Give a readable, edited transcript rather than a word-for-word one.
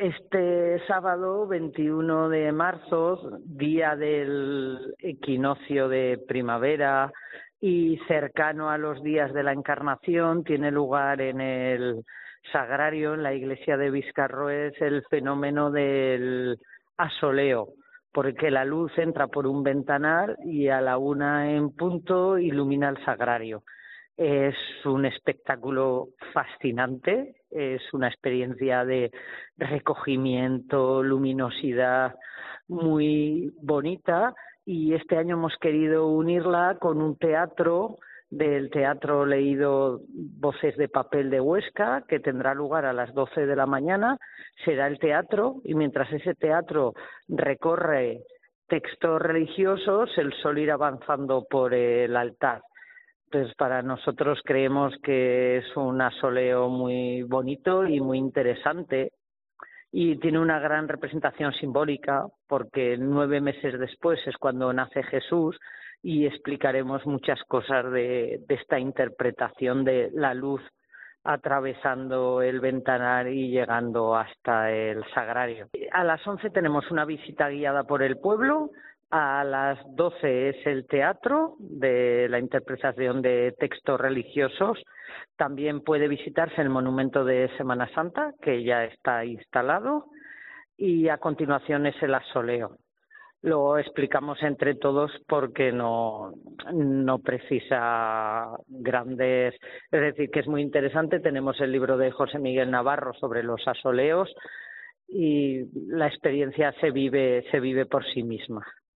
Este sábado 21 de marzo, día del equinoccio de primavera y cercano a los días de la Encarnación, tiene lugar en el Sagrario, en la iglesia de Viscarroés, el fenómeno del asoleo, porque la luz entra por un ventanal y a la 1 en punto ilumina el Sagrario. Es un espectáculo fascinante, es una experiencia de recogimiento, luminosidad muy bonita, y este año hemos querido unirla con un teatro del Teatro Leído Voces de Papel de Huesca, que tendrá lugar a las 12 de la mañana. Será el teatro, y mientras ese teatro recorre textos religiosos, el sol irá avanzando por el altar. Pues para nosotros creemos que es un asoleo muy bonito y muy interesante, y tiene una gran representación simbólica, porque 9 meses después es cuando nace Jesús, y explicaremos muchas cosas de esta interpretación de la luz atravesando el ventanal y llegando hasta el Sagrario. A las 11 tenemos una visita guiada por el pueblo. A las 12 es el teatro de la interpretación de textos religiosos. También puede visitarse el monumento de Semana Santa, que ya está instalado, y a continuación es el asoleo. Lo explicamos entre todos porque no precisa grandes... Es decir, que es muy interesante. Tenemos el libro de José Miguel Navarro sobre los asoleos y la experiencia se vive por sí misma.